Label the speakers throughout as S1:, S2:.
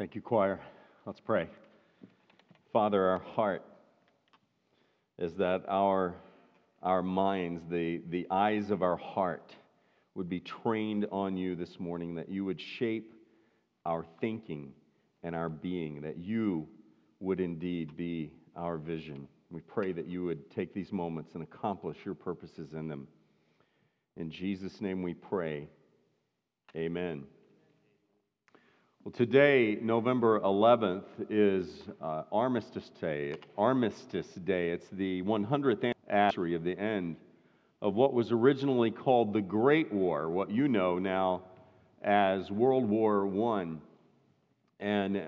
S1: Thank you, choir. Let's pray. Father, our heart is that our minds, the eyes of our heart would be trained on you this morning, that you would shape our thinking and our being, that you would indeed be our vision. We pray that you would take these moments and accomplish your purposes in them. In Jesus' name we pray. Amen. Well, today, November 11th, is Armistice Day. It's the 100th anniversary of the end of what was originally called the Great War, what you know now as World War I. And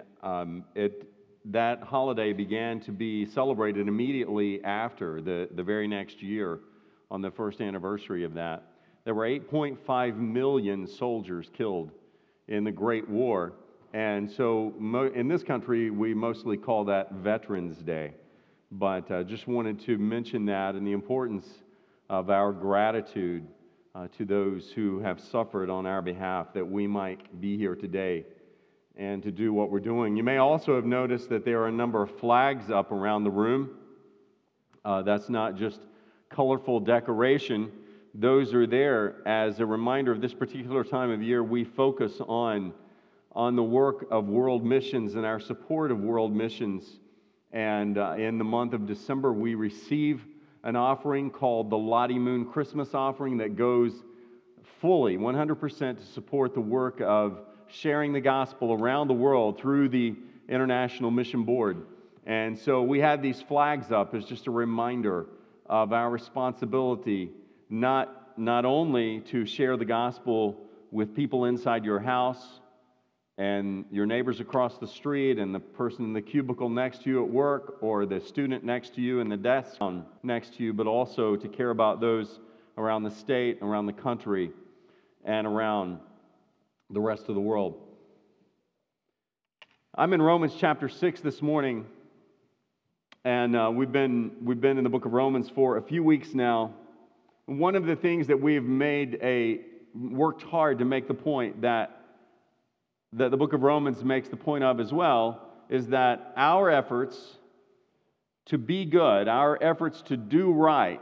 S1: that holiday began to be celebrated immediately after the very next year on the first anniversary of that. There were 8.5 million soldiers killed in the Great War. And so in this country, we mostly call that Veterans Day. But just wanted to mention that and the importance of our gratitude to those who have suffered on our behalf, that we might be here today and to do what we're doing. You may also have noticed that there are a number of flags up around the room. That's not just colorful decoration. Those are there as a reminder of this particular time of year. We focus on the work of world missions and our support of world missions. And in the month of December, we receive an offering called the Lottie Moon Christmas Offering that goes fully, 100% to support the work of sharing the gospel around the world through the International Mission Board. And so we had these flags up as just a reminder of our responsibility, not only to share the gospel with people inside your house, and your neighbors across the street, and the person in the cubicle next to you at work, or the student next to you in the desk next to you, but also to care about those around the state, around the country, and around the rest of the world. I'm in Romans chapter 6 this morning, and we've been in the book of Romans for a few weeks now. One of the things that we've worked hard to make the point that the book of Romans makes the point of as well, is that our efforts to be good, our efforts to do right,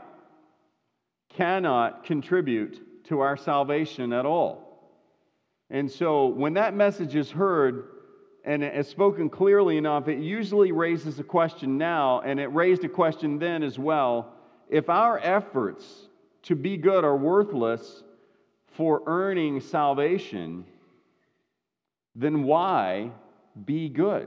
S1: cannot contribute to our salvation at all. And so when that message is heard and is spoken clearly enough, it usually raises a question now, and it raised a question then as well. If our efforts to be good are worthless for earning salvation, then why be good?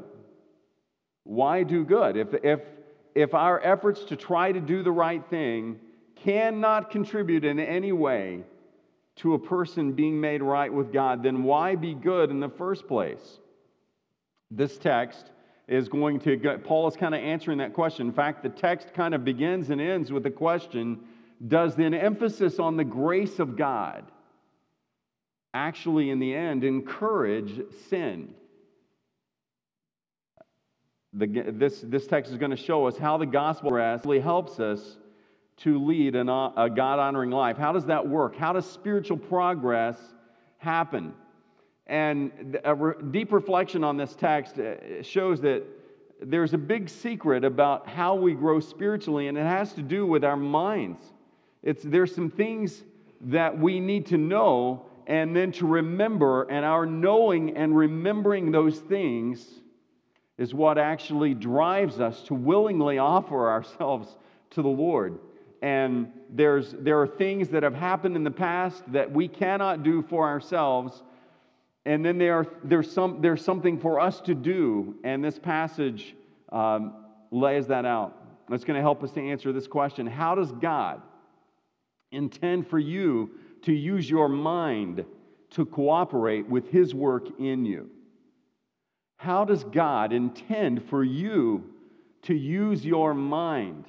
S1: Why do good? If our efforts to try to do the right thing cannot contribute in any way to a person being made right with God, then why be good in the first place? This text is going to Paul is kind of answering that question. In fact, the text kind of begins and ends with the question, does an emphasis on the grace of God actually, in the end, encourage sin? This text is going to show us how the gospel actually helps us to lead a God-honoring life. How does that work? How does spiritual progress happen? And a deep reflection on this text shows that there's a big secret about how we grow spiritually, and it has to do with our minds. There's some things that we need to know and then to remember, and our knowing and remembering those things is what actually drives us to willingly offer ourselves to the Lord. And there are things that have happened in the past that we cannot do for ourselves, and then there's something for us to do, and this passage lays that out. It's going to help us to answer this question. How does God intend for you to use your mind to cooperate with His work in you? How does God intend for you to use your mind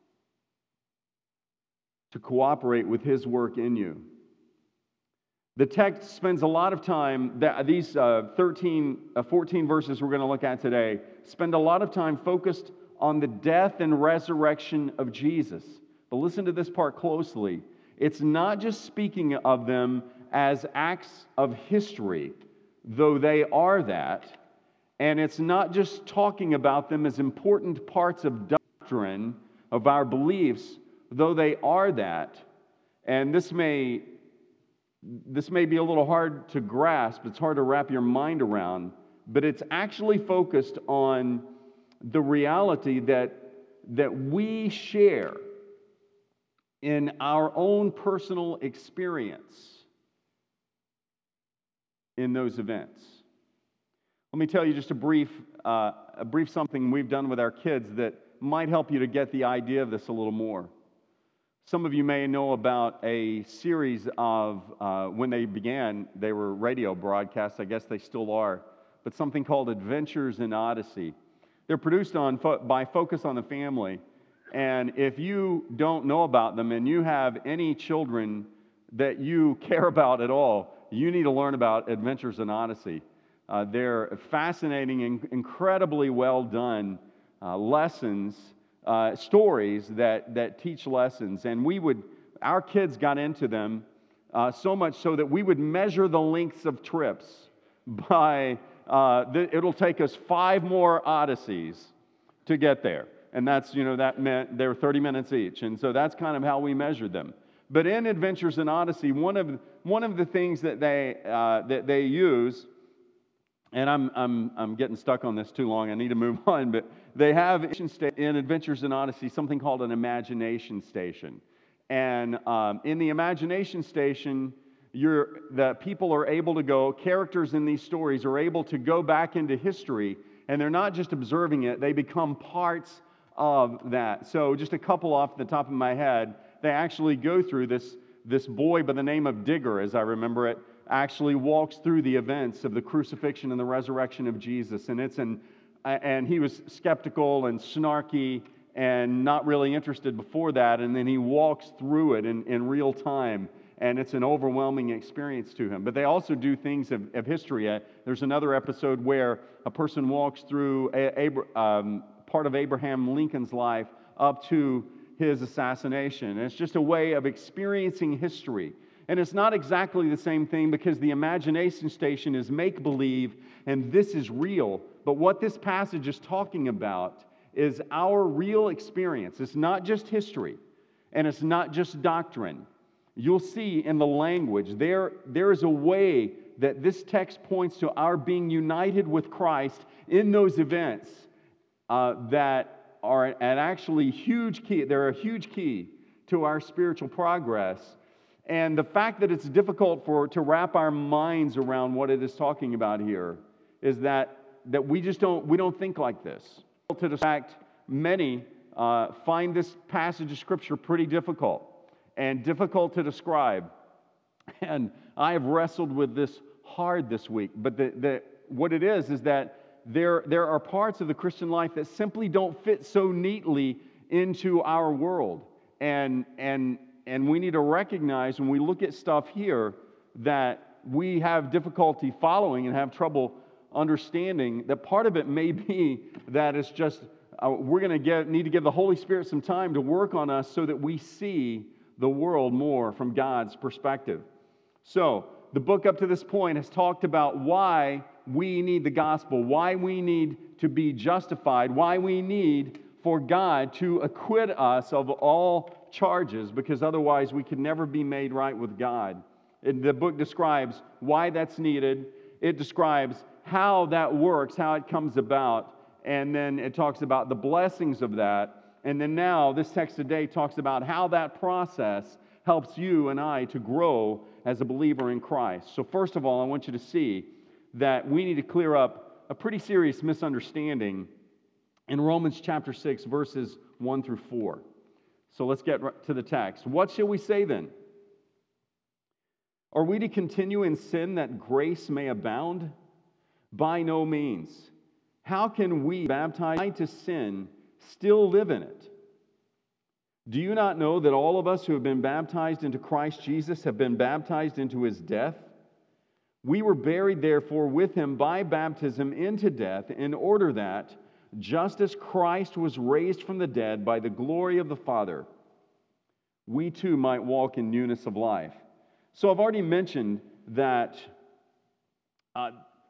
S1: to cooperate with His work in you? The text spends a lot of time, these 14 verses we're going to look at today, spend a lot of time focused on the death and resurrection of Jesus. But listen to this part closely. It's not just speaking of them as acts of history, though they are that. And it's not just talking about them as important parts of doctrine, of our beliefs, though they are that. And this may be a little hard to grasp, it's hard to wrap your mind around, but it's actually focused on the reality that we share in our own personal experience in those events. Let me tell you just a brief something we've done with our kids that might help you to get the idea of this a little more. Some of you may know about a series of, when they began, they were radio broadcasts, I guess they still are, but something called Adventures in Odyssey. They're produced by Focus on the Family, and if you don't know about them and you have any children that you care about at all, you need to learn about Adventures in Odyssey. They're fascinating and incredibly well done lessons, stories that teach lessons. And our kids got into them so much so that we would measure the lengths of trips by, it'll take us 5 more Odysseys to get there. And that meant they were 30 minutes each. And so that's kind of how we measured them. But in Adventures in Odyssey, one of the things that they use, and I'm getting stuck on this too long, I need to move on, but they have in Adventures in Odyssey something called an imagination station. And in the imagination station, the people are able to go, characters in these stories are able to go back into history, and they're not just observing it, they become parts of that. So just a couple off the top of my head, they actually go through this boy by the name of Digger, as I remember it, actually walks through the events of the crucifixion and the resurrection of Jesus. And he was skeptical and snarky and not really interested before that, and then he walks through it in real time, and it's an overwhelming experience to him. But they also do things of history. There's another episode where a person walks through part of Abraham Lincoln's life up to his assassination. And it's just a way of experiencing history. And it's not exactly the same thing because the imagination station is make-believe and this is real. But what this passage is talking about is our real experience. It's not just history and it's not just doctrine. You'll see in the language, there is a way that this text points to our being united with Christ in those events that are an actually huge key. They're a huge key to our spiritual progress. And the fact that it's difficult to wrap our minds around what it is talking about here is that we don't think like this. To the fact, many find this passage of Scripture pretty difficult and difficult to describe. And I have wrestled with this hard this week. But what it is that there are parts of the Christian life that simply don't fit so neatly into our world. And we need to recognize when we look at stuff here that we have difficulty following and have trouble understanding that part of it may be that it's just we're going to need to give the Holy Spirit some time to work on us so that we see the world more from God's perspective. So the book up to this point has talked about why we need the gospel, why we need to be justified, why we need for God to acquit us of all charges, because otherwise we can never be made right with God. And the book describes why that's needed. It describes how that works, how it comes about, and then it talks about the blessings of that. And then now, this text today talks about how that process helps you and I to grow as a believer in Christ. So first of all, I want you to see that we need to clear up a pretty serious misunderstanding in Romans chapter 6, verses 1 through 4. So let's get to the text. What shall we say then? Are we to continue in sin that grace may abound? By no means. How can we, baptized to sin, still live in it? Do you not know that all of us who have been baptized into Christ Jesus have been baptized into his death? We were buried, therefore, with him by baptism into death, in order that, just as Christ was raised from the dead by the glory of the Father, we too might walk in newness of life. So I've already mentioned that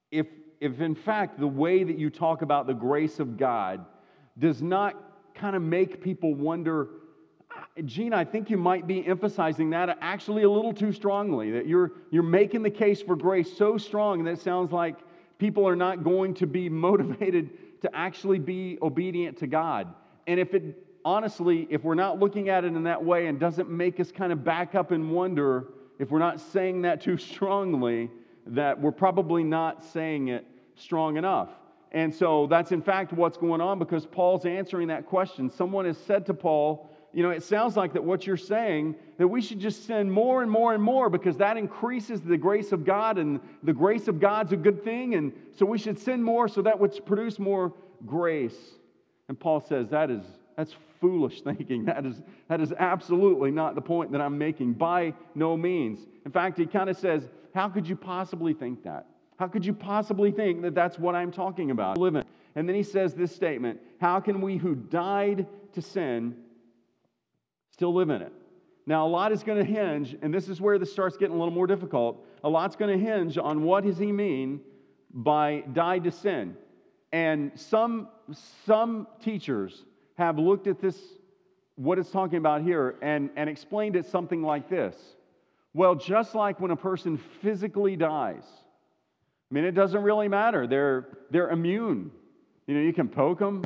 S1: if, if in fact the way that you talk about the grace of God does not kind of make people wonder, Gene, I think you might be emphasizing that actually a little too strongly, that you're making the case for grace so strong that it sounds like people are not going to be motivated to actually be obedient to God. And honestly, if we're not looking at it in that way and doesn't make us kind of back up and wonder, if we're not saying that too strongly, that we're probably not saying it strong enough. And so that's in fact what's going on, because Paul's answering that question. Someone has said to Paul, it sounds like that what you're saying, that we should just sin more and more and more because that increases the grace of God, and the grace of God's a good thing, and so we should sin more so that would produce more grace. And Paul says that's foolish thinking. That is absolutely not the point that I'm making, by no means. In fact, he kind of says, how could you possibly think that? How could you possibly think that that's what I'm talking about? And then he says this statement, how can we who died to sin still live in it? Now, a lot is going to hinge, and this is where this starts getting a little more difficult. A lot's going to hinge on what does he mean by died to sin. And some teachers have looked at this, what it's talking about here, and explained it something like this. Well, just like when a person physically dies, it doesn't really matter. They're immune. You can poke them.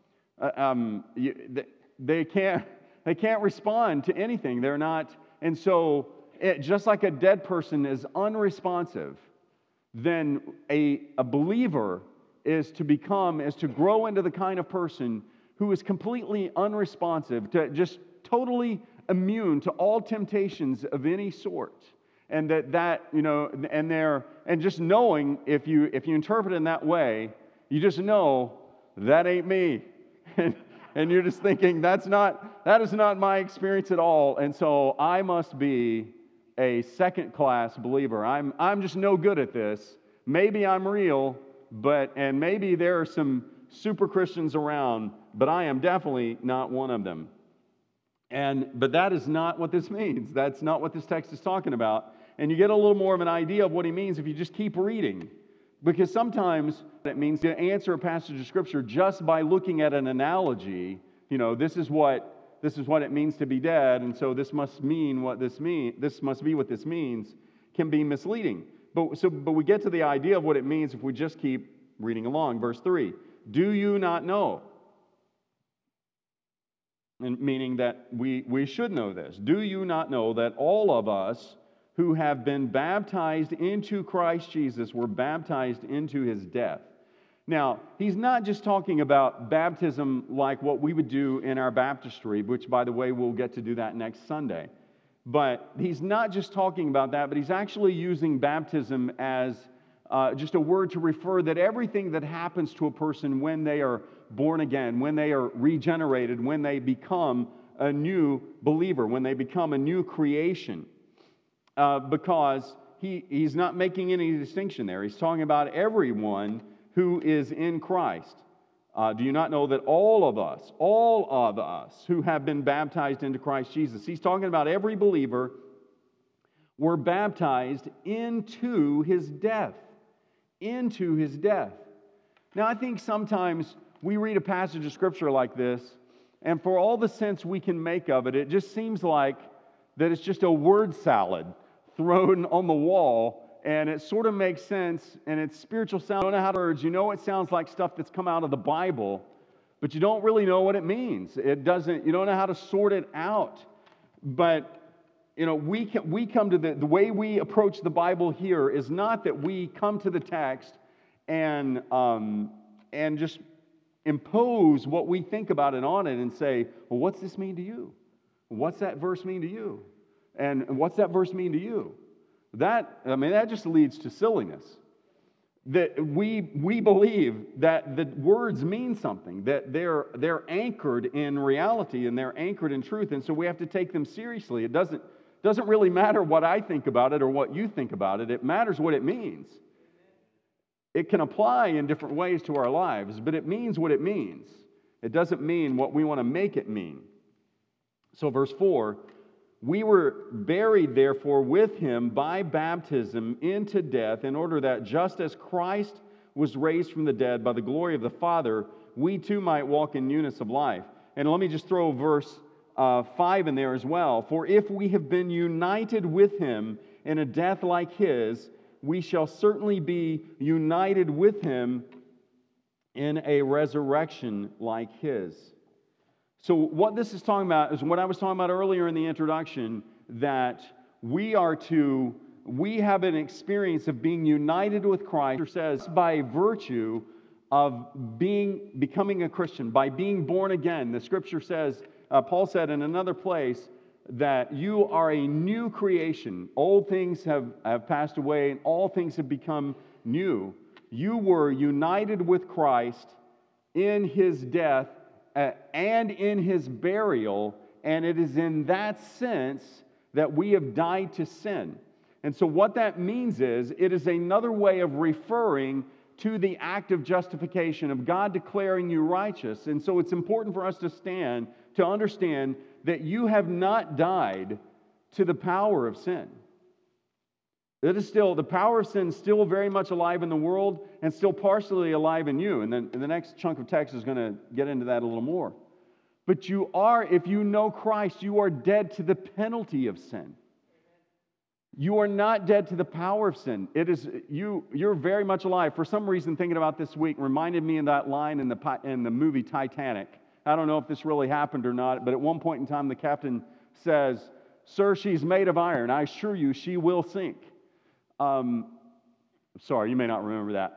S1: They can't respond to anything. They're not. And so, just like a dead person is unresponsive, then a believer is to grow into the kind of person who is completely unresponsive, to just totally immune to all temptations of any sort. And and just knowing, if you interpret it in that way, you just know that ain't me. And you're just thinking, that is not my experience at all. And so I must be a second-class believer. I'm just no good at this. Maybe I'm real, and maybe there are some super Christians around, but I am definitely not one of them. But that is not what this means. That's not what this text is talking about. And you get a little more of an idea of what he means if you just keep reading. Because sometimes it means to answer a passage of Scripture just by looking at an analogy. This is what it means to be dead, and so this must mean what this means. This must be what this means. Can be misleading. But we get to the idea of what it means if we just keep reading along. Verse 3, do you not know? And meaning that we should know this. Do you not know that all of us who have been baptized into Christ Jesus were baptized into his death? Now, he's not just talking about baptism like what we would do in our baptistry, which, by the way, we'll get to do that next Sunday. But he's not just talking about that, but he's actually using baptism as just a word to refer that everything that happens to a person when they are born again, when they are regenerated, when they become a new believer, when they become a new creation, because he's not making any distinction there. He's talking about everyone who is in Christ. Do you not know that all of us who have been baptized into Christ Jesus, he's talking about every believer, were baptized into his death. Into his death. Now, I think sometimes we read a passage of Scripture like this, and for all the sense we can make of it, it just seems like that it's just a word salad thrown on the wall, and it sort of makes sense, and it's spiritual sound. You don't know how to words. It sounds like stuff that's come out of the Bible, but you don't really know what it means. You don't know how to sort it out. But we come to the way we approach the Bible here is not that we come to the text and just impose what we think about it on it and say, well, what's this mean to you? What's that verse mean to you? And what's that verse mean to you? That just leads to silliness. That we believe that the words mean something, that they're anchored in reality and they're anchored in truth, and so we have to take them seriously. It doesn't really matter what I think about it or what you think about it. It matters what it means. It can apply in different ways to our lives, but it means what it means. It doesn't mean what we want to make it mean. So verse 4, We were buried, therefore, with him by baptism into death, in order that just as Christ was raised from the dead by the glory of the Father, we too might walk in newness of life. And let me just throw verse 5 in there as well. For if we have been united with him in a death like his, we shall certainly be united with him in a resurrection like his. So what this is talking about is what I was talking about earlier in the introduction, that we have an experience of being united with Christ. It says by virtue of becoming a Christian, by being born again. The Scripture says, Paul said in another place, that you are a new creation. Old things have passed away and all things have become new. You were united with Christ in his death and in his burial, and it is in that sense that we have died to sin. And so what that means is, it is another way of referring to the act of justification, of God declaring you righteous. And so it's important for us to understand that you have not died to the power of sin. It is still, the power of sin is still very much alive in the world and still partially alive in you. And then the next chunk of text is going to get into that a little more. But you are, if you know Christ, you are dead to the penalty of sin. You are not dead to the power of sin. It is you're very much alive. For some reason, thinking about this week reminded me of that line in the movie Titanic. I don't know if this really happened or not, but at one point in time, the captain says, "Sir, she's made of iron. I assure you, she will sink." Sorry, you may not remember that,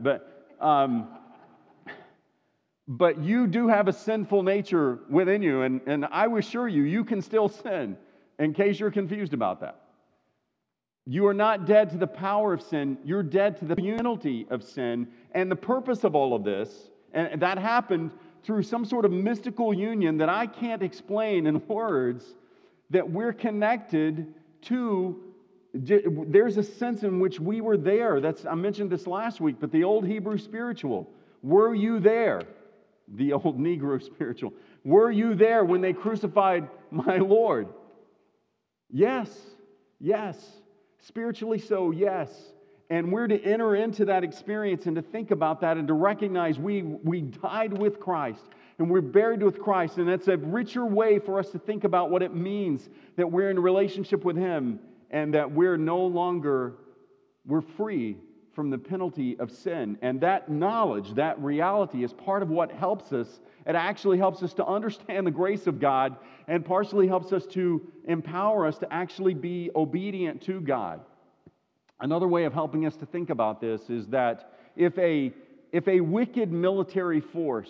S1: but you do have a sinful nature within you, and I assure you, you can still sin. In case you're confused about that, you are not dead to the power of sin. You're dead to the penalty of sin, and the purpose of all of this, and that happened through some sort of mystical union that I can't explain in words, that we're connected to. There's a sense in which we were there. I mentioned this last week, but the old Hebrew spiritual, were you there? The old Negro spiritual, were you there when they crucified my Lord? Yes, yes. Spiritually so, yes. And we're to enter into that experience and to think about that and to recognize we died with Christ and we're buried with Christ. And that's a richer way for us to think about what it means that we're in a relationship with him and that we're free from the penalty of sin. And that knowledge, that reality is part of what helps us. It actually helps us to understand the grace of God and partially helps us to empower us to actually be obedient to God. Another way of helping us to think about this is that if a wicked military force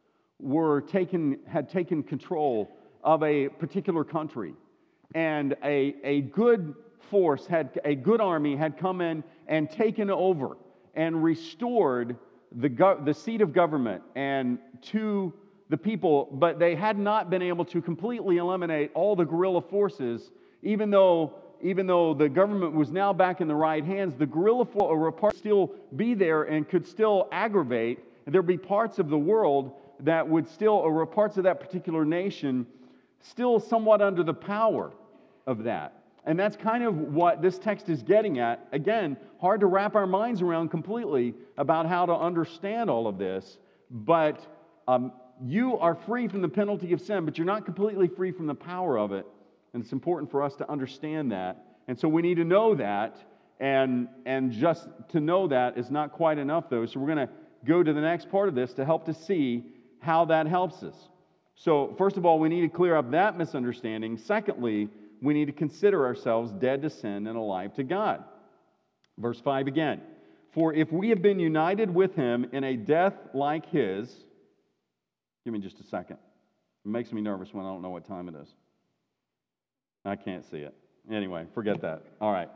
S1: had taken control of a particular country, and a good force, a good army had come in and taken over and restored the seat of government and to the people, but they had not been able to completely eliminate all the guerrilla forces, even though the government was now back in the right hands, the guerrilla forces would still be there and could still aggravate. There'd be parts of the world that would still, or parts of that particular nation, still somewhat under the power of that. And that's kind of what this text is getting at. Again, hard to wrap our minds around completely about how to understand all of this, but you are free from the penalty of sin, but you're not completely free from the power of it. And it's important for us to understand that. And so we need to know that, and just to know that is not quite enough, though. So we're going to go to the next part of this to help to see how that helps us. So first of all, we need to clear up that misunderstanding. Secondly, we need to consider ourselves dead to sin and alive to God. Verse 5 again. For if we have been united with him in a death like his, give me just a second. It makes me nervous when I don't know what time it is. I can't see it. Anyway, forget that. All right.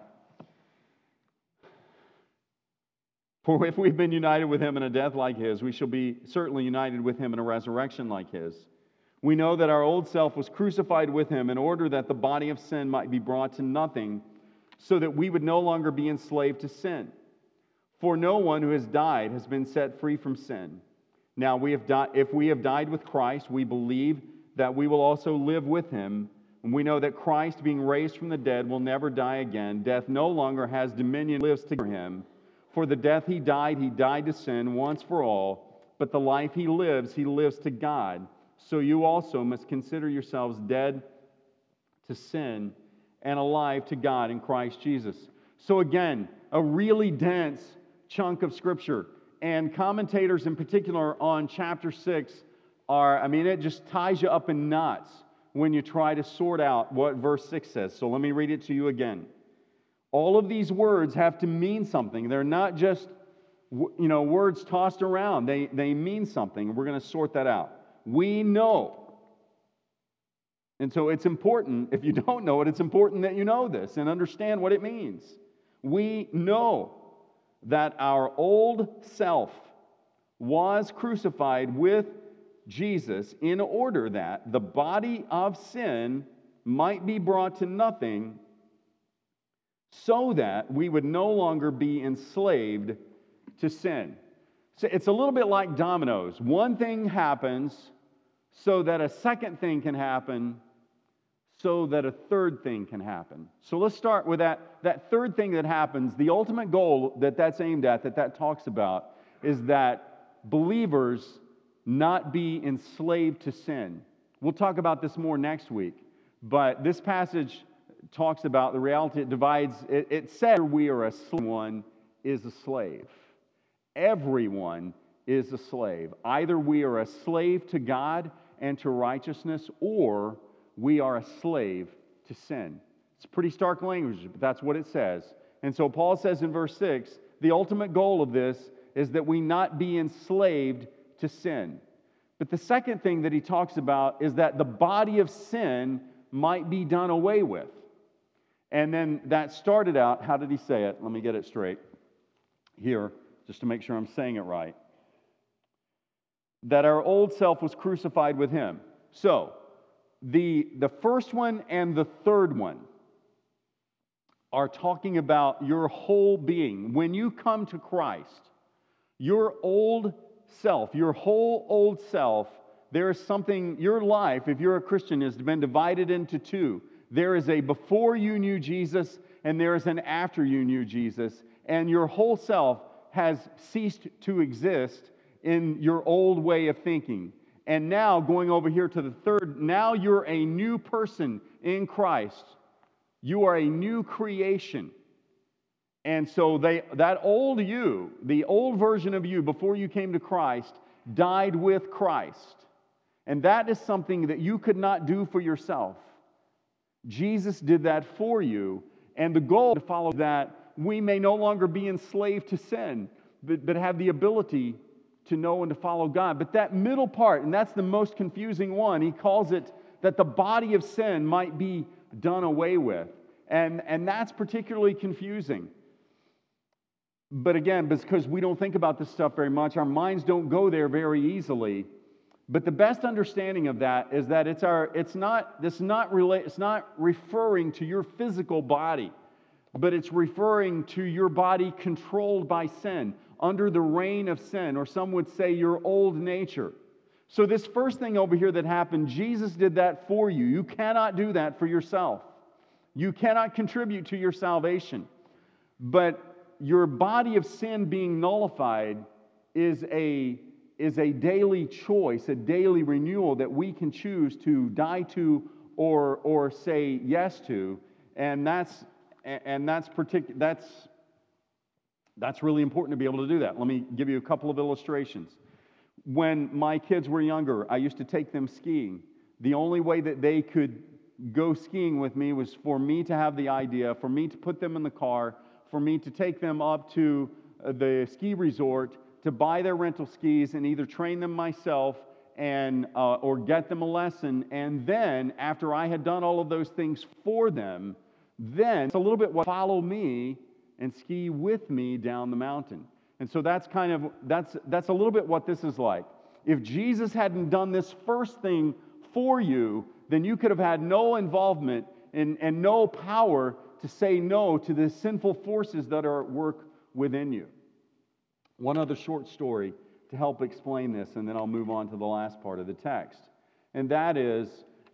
S1: For if we've been united with him in a death like his, we shall be certainly united with him in a resurrection like his. We know that our old self was crucified with him in order that the body of sin might be brought to nothing, so that we would no longer be enslaved to sin. For no one who has died has been set free from sin. Now, if we have died with Christ, we believe that we will also live with him And we know that Christ, being raised from the dead, will never die again. Death no longer has dominion, lives to him. For the death he died to sin once for all. But the life he lives to God. So you also must consider yourselves dead to sin and alive to God in Christ Jesus. So again, a really dense chunk of Scripture. And commentators in particular on chapter 6 it just ties you up in knots when you try to sort out what verse 6 says. So let me read it to you again. All of these words have to mean something. They're not just words tossed around. They mean something. We're going to sort that out. We know. And so it's important, if you don't know it, it's important that you know this and understand what it means. We know that our old self was crucified with Jesus in order that the body of sin might be brought to nothing, so that we would no longer be enslaved to sin. So it's a little bit like dominoes. One thing happens so that a second thing can happen, so that a third thing can happen. So let's start with that third thing that happens. The ultimate goal that's aimed at, that talks about, is that believers not be enslaved to sin. We'll talk about this more next week, but this passage talks about the reality. It divides. It says we are a slave. Everyone is a slave. Everyone is a slave. Either we are a slave to God and to righteousness, or we are a slave to sin. It's pretty stark language, but that's what it says. And so Paul says in verse 6, the ultimate goal of this is that we not be enslaved to sin. But the second thing that he talks about is that the body of sin might be done away with. And then that started out, how did he say it? Let me get it straight here, just to make sure I'm saying it right. That our old self was crucified with him. So, the first one and the third one are talking about your whole being. When you come to Christ, your old self, your whole old self, there is something, your life, if you're a Christian, has been divided into two. There is a before you knew Jesus, and there is an after you knew Jesus. And your whole self has ceased to exist in your old way of thinking. And now, going over here to the third, now you're a new person in Christ. You are a new creation. And so that old you, the old version of you before you came to Christ, died with Christ. And that is something that you could not do for yourself. Jesus did that for you. And the goal to follow that, we may no longer be enslaved to sin, but have the ability to know and to follow God. But that middle part, and that's the most confusing one, he calls it that the body of sin might be done away with. And that's particularly confusing. But again, because we don't think about this stuff very much, our minds don't go there very easily. But the best understanding of that is that it's not referring to your physical body, but it's referring to your body controlled by sin, under the reign of sin, or some would say your old nature. So this first thing over here that happened, Jesus did that for you. You cannot do that for yourself. You cannot contribute to your salvation. But your body of sin being nullified is a daily choice, a daily renewal that we can choose to die to or say yes to, and that's really important to be able to do that. Let me give you a couple of illustrations. When my kids were younger, I used to take them skiing. The only way that they could go skiing with me was for me to have the idea, for me to put them in the car, for me to take them up to the ski resort, to buy their rental skis and either train them myself and or get them a lesson. And then, after I had done all of those things for them, then it's a little bit what follow me and ski with me down the mountain. And so that's a little bit what this is like. If Jesus hadn't done this first thing for you, then you could have had no involvement and no power to say no to the sinful forces that are at work within you. One other short story to help explain this, and then I'll move on to the last part of the text. And that is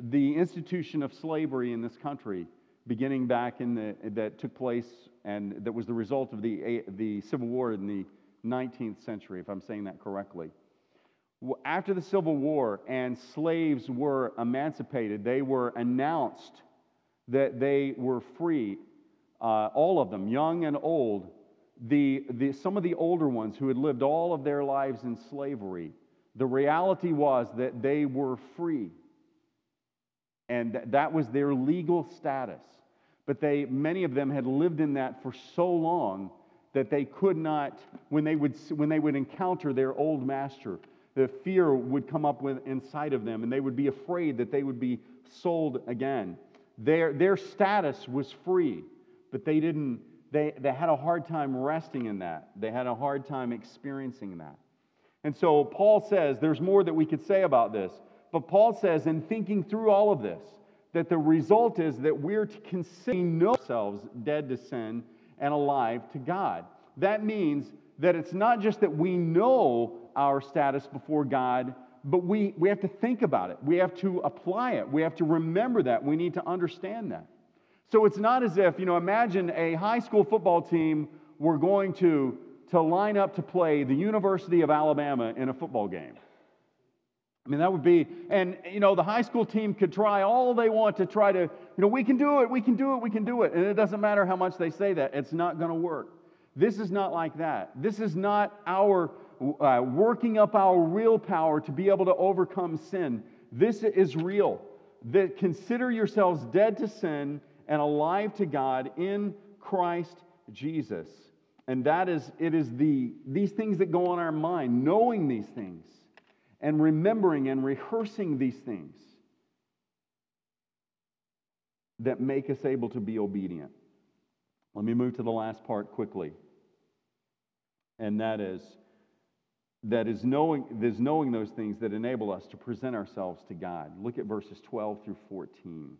S2: the institution of slavery in this country, beginning back that took place and that was the result of the Civil War in the 19th century, if I'm saying that correctly. After the Civil War and slaves were emancipated, they were announced that they were free, all of them, young and old. Some of the older ones who had lived all of their lives in slavery, the reality was that they were free. And that was their legal status. But many of them had lived in that for so long that they could not, when they would encounter their old master, the fear would come up inside of them, and they would be afraid that they would be sold again. Their status was free, but they had a hard time resting in that. They had a hard time experiencing that. And so Paul says, there's more that we could say about this, but Paul says, in thinking through all of this, that the result is that we're to consider ourselves dead to sin and alive to God. That means that it's not just that we know our status before God, but we have to think about it. We have to apply it. We have to remember that. We need to understand that. So it's not as if, imagine a high school football team were going to line up to play the University of Alabama in a football game. I mean, that would be, and, the high school team could try all they want to try to, we can do it, we can do it, we can do it. And it doesn't matter how much they say that. It's not going to work. This is not like that. This is not our working up our real power to be able to overcome sin. This is real. Consider yourselves dead to sin and alive to God in Christ Jesus. And these things that go on our mind, knowing these things, and remembering and rehearsing these things that make us able to be obedient. Let me move to the last part quickly. And that is knowing those things that enable us to present ourselves to God. Look at verses 12 through 14.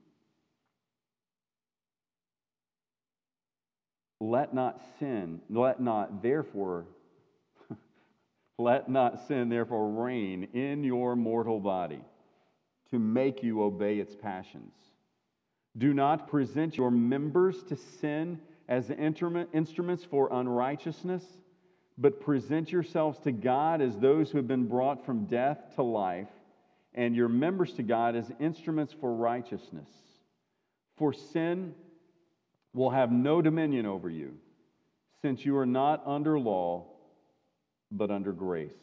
S2: Let not sin therefore reign in your mortal body to make you obey its passions. Do not present your members to sin as instruments for unrighteousness, but present yourselves to God as those who have been brought from death to life, and your members to God as instruments for righteousness. For sin will have no dominion over you, since you are not under law, but under grace.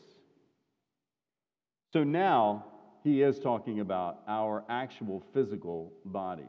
S2: So now he is talking about our actual physical bodies.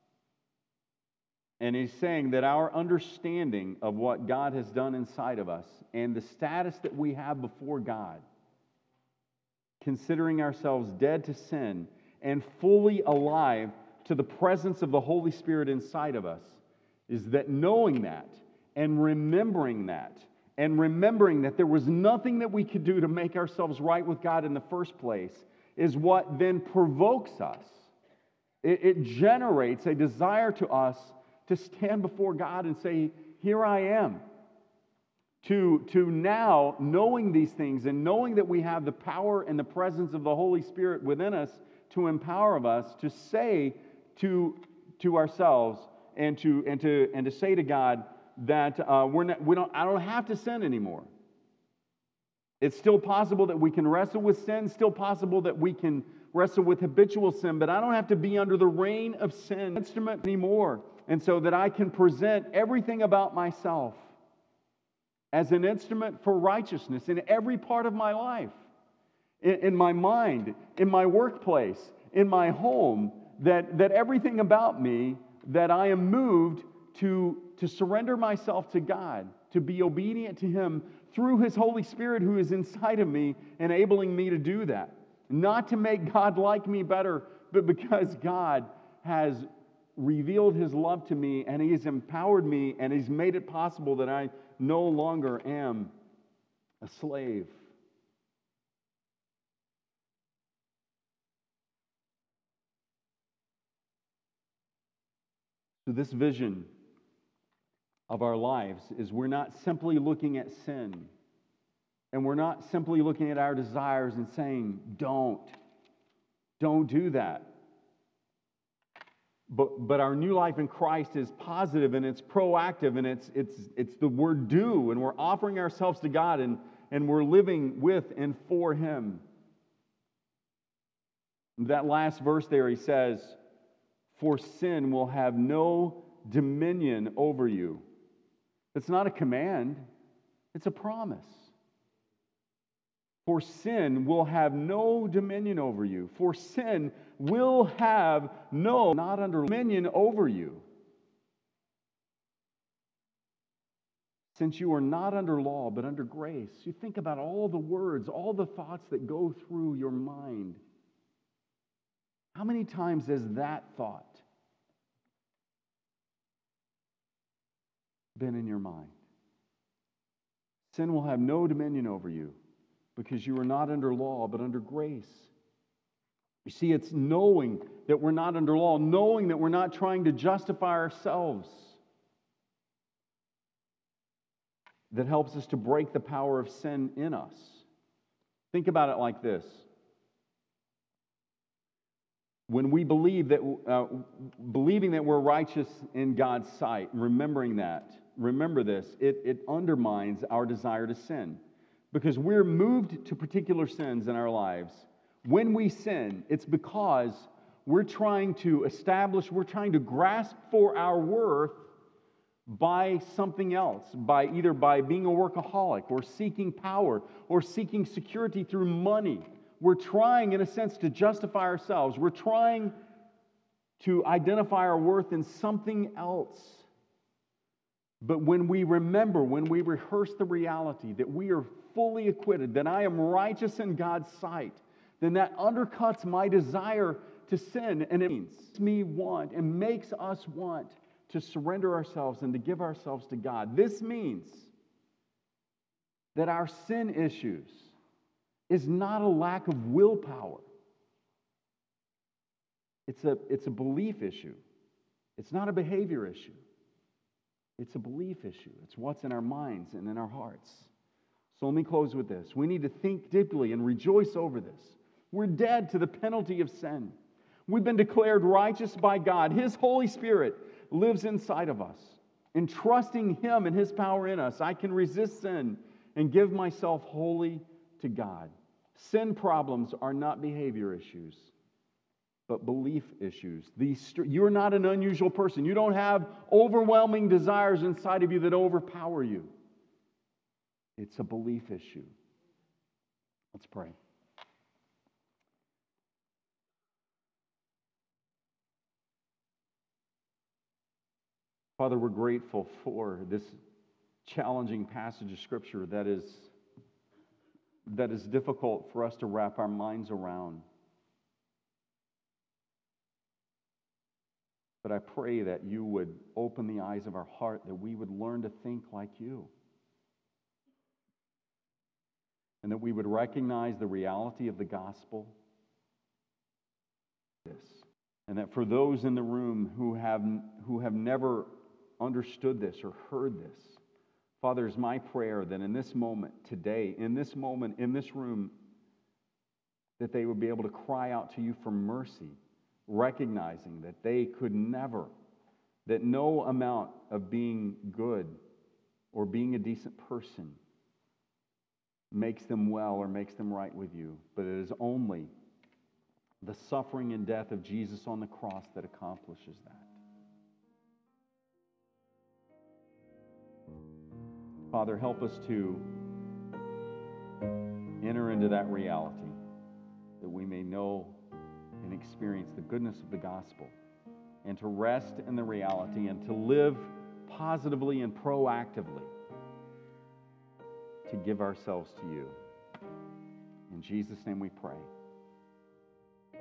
S2: And he's saying that our understanding of what God has done inside of us and the status that we have before God, considering ourselves dead to sin and fully alive to the presence of the Holy Spirit inside of us, is that knowing that and remembering that there was nothing that we could do to make ourselves right with God in the first place is what then provokes us. It generates a desire to us to stand before God and say, here I am. To now, knowing these things and knowing that we have the power and the presence of the Holy Spirit within us to empower us to say to ourselves and to say to God that I don't have to sin anymore. It's still possible that we can wrestle with sin, still possible that we can wrestle with habitual sin, but I don't have to be under the reign of sin instrument anymore. And so that I can present everything about myself as an instrument for righteousness in every part of my life, in my mind, in my workplace, in my home, that everything about me, that I am moved to surrender myself to God, to be obedient to Him through His Holy Spirit who is inside of me, enabling me to do that. Not to make God like me better, but because God has revealed His love to me and He has empowered me and He's made it possible that I no longer am a slave. So this vision of our lives is we're not simply looking at sin and we're not simply looking at our desires and saying, don't do that. But our new life in Christ is positive and it's proactive and it's the word do, and we're offering ourselves to God and we're living with and for Him. That last verse there, he says, "For sin will have no dominion over you." It's not a command, it's a promise. For sin will have no dominion over you. For sin will have no, not under dominion over you. Since you are not under law, but under grace. You think about all the words, all the thoughts that go through your mind. How many times has that thought been in your mind? Sin will have no dominion over you, because you are not under law, but under grace. You see, it's knowing that we're not under law, knowing that we're not trying to justify ourselves, that helps us to break the power of sin in us. Think about it like this. When we believe that, believing that we're righteous in God's sight, remember this, it undermines our desire to sin. Because we're moved to particular sins in our lives. When we sin, it's because we're trying to grasp for our worth by something else, either by being a workaholic or seeking power or seeking security through money. We're trying, in a sense, to justify ourselves. We're trying to identify our worth in something else. But when we rehearse the reality that we are fully acquitted, that I am righteous in God's sight, then that undercuts my desire to sin, and it makes us want to surrender ourselves and to give ourselves to God. This means that our sin issues is not a lack of willpower. It's a belief issue. It's not a behavior issue. It's a belief issue. It's what's in our minds and in our hearts. So let me close with this. We need to think deeply and rejoice over this. We're dead to the penalty of sin. We've been declared righteous by God. His Holy Spirit lives inside of us. In trusting Him and His power in us, I can resist sin and give myself wholly to God. Sin problems are not behavior issues, but belief issues. You're not an unusual person. You don't have overwhelming desires inside of you that overpower you. It's a belief issue. Let's pray. Father, we're grateful for this challenging passage of Scripture that is difficult for us to wrap our minds around. But I pray that you would open the eyes of our heart, that we would learn to think like you. And that we would recognize the reality of the gospel. And that for those in the room who have never understood this or heard this, Father, it's my prayer that in this moment, today, in this moment, in this room, that they would be able to cry out to you for mercy, recognizing that they could never, that no amount of being good or being a decent person makes them well or makes them right with you, but it is only the suffering and death of Jesus on the cross that accomplishes that. Father, help us to enter into that reality, that we may know and experience the goodness of the gospel, and to rest in the reality and to live positively and proactively to give ourselves to you. In Jesus' name we pray.